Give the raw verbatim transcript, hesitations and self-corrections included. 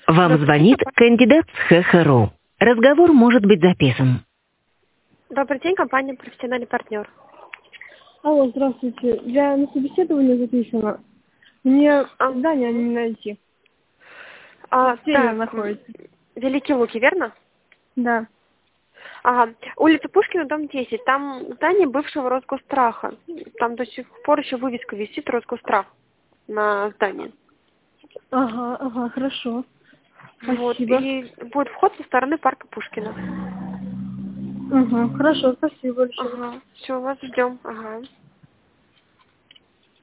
Вам звонит кандидат с ХХРУ. Разговор может быть записан. Добрый день, компания «Профессиональный партнер». Алло, здравствуйте. Я на собеседование записана. Мне А, здание не найти. а, Где так, она находится? Великие Луки, верно? Да. Ага. Улица Пушкина, дом десять. Там здание бывшего Росгосстраха. Там до сих пор еще вывеска висит «Росгосстрах» на здании. Ага, ага, хорошо. Вот. Спасибо. И будет вход со стороны парка Пушкина. Ага, хорошо, спасибо большое. Ага. Все, вас ждем. Ага.